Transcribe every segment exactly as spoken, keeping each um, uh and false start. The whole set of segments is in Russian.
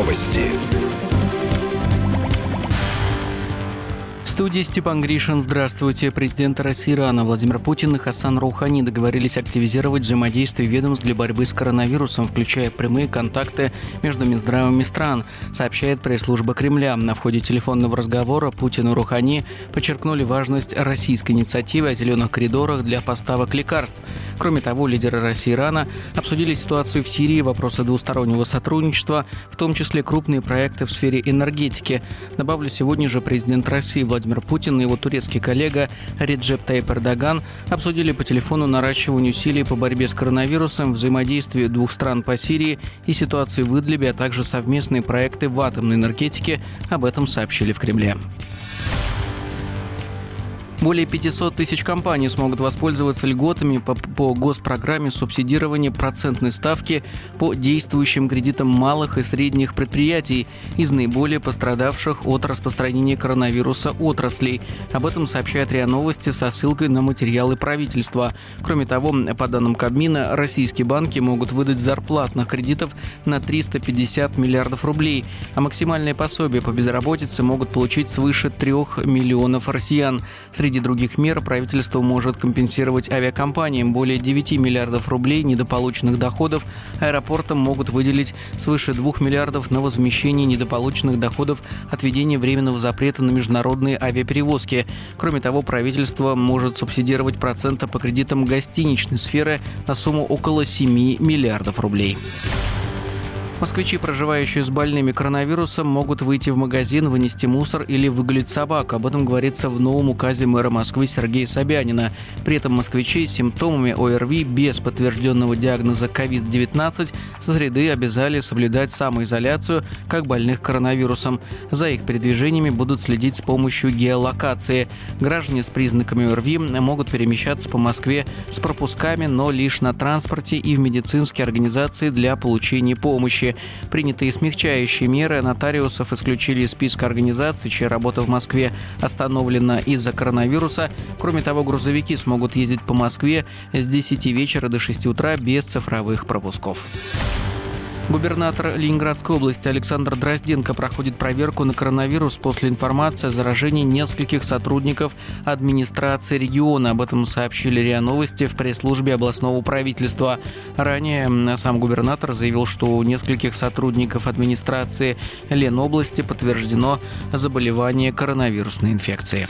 Новости. В студии Степан Гришин. Здравствуйте. Президенты России Ирана Владимир Путин и Хасан Роухани договорились активизировать взаимодействие ведомств для борьбы с коронавирусом, включая прямые контакты между Минздравами стран, сообщает пресс-служба Кремля. На входе телефонного разговора Путин и Роухани подчеркнули важность российской инициативы о зеленых коридорах для поставок лекарств. Кроме того, лидеры России и Ирана обсудили ситуацию в Сирии, вопросы двустороннего сотрудничества, в том числе крупные проекты в сфере энергетики. Добавлю, сегодня же президент России Владимир Путин и его турецкий коллега Реджеп Тайип Эрдоган обсудили по телефону наращивание усилий по борьбе с коронавирусом, взаимодействие двух стран по Сирии и ситуации в Идлибе, а также совместные проекты в атомной энергетике. Об этом сообщили в Кремле. Более пятьсот тысяч компаний смогут воспользоваться льготами по, по госпрограмме субсидирования процентной ставки по действующим кредитам малых и средних предприятий из наиболее пострадавших от распространения коронавируса отраслей. Об этом сообщает РИА Новости со ссылкой на материалы правительства. Кроме того, по данным Кабмина, российские банки могут выдать зарплатных кредитов на триста пятьдесят миллиардов рублей, а максимальное пособие по безработице могут получить свыше трех миллионов россиян. Среди других мер правительство может компенсировать авиакомпаниям более девяти миллиардов рублей недополученных доходов. Аэропортам могут выделить свыше двух миллиардов на возмещение недополученных доходов от введения временного запрета на международные авиаперевозки. Кроме того, правительство может субсидировать проценты по кредитам гостиничной сферы на сумму около семи миллиардов рублей. Москвичи, проживающие с больными коронавирусом, могут выйти в магазин, вынести мусор или выгулить собак. Об этом говорится в новом указе мэра Москвы Сергея Собянина. При этом москвичей с симптомами ОРВИ без подтвержденного диагноза ковид девятнадцать со среды обязали соблюдать самоизоляцию, как больных коронавирусом. За их передвижениями будут следить с помощью геолокации. Граждане с признаками ОРВИ могут перемещаться по Москве с пропусками, но лишь на транспорте и в медицинские организации для получения помощи. Принятые смягчающие меры нотариусов исключили из списка организаций, чья работа в Москве остановлена из-за коронавируса. Кроме того, грузовики смогут ездить по Москве с десяти вечера до шести утра без цифровых пропусков. Губернатор Ленинградской области Александр Дрозденко проходит проверку на коронавирус после информации о заражении нескольких сотрудников администрации региона. Об этом сообщили РИА Новости в пресс-службе областного правительства. Ранее сам губернатор заявил, что у нескольких сотрудников администрации Ленобласти подтверждено заболевание коронавирусной инфекцией.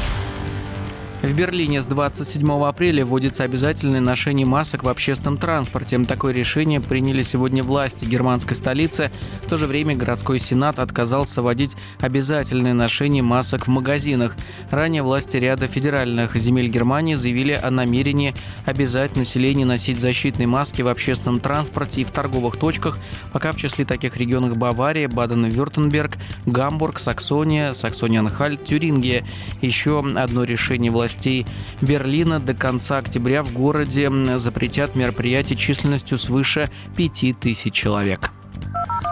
В Берлине с двадцать седьмого апреля вводится обязательное ношение масок в общественном транспорте. Такое решение приняли сегодня власти германской столицы. В то же время городской сенат отказался вводить обязательное ношение масок в магазинах. Ранее власти ряда федеральных земель Германии заявили о намерении обязать население носить защитные маски в общественном транспорте и в торговых точках, пока в числе таких регионов Бавария, Баден-Вюртемберг, Гамбург, Саксония, Саксония-Анхальт, Тюрингия. Еще одно решение власти властей Берлина: до конца октября в городе запретят мероприятия численностью свыше пяти тысяч человек.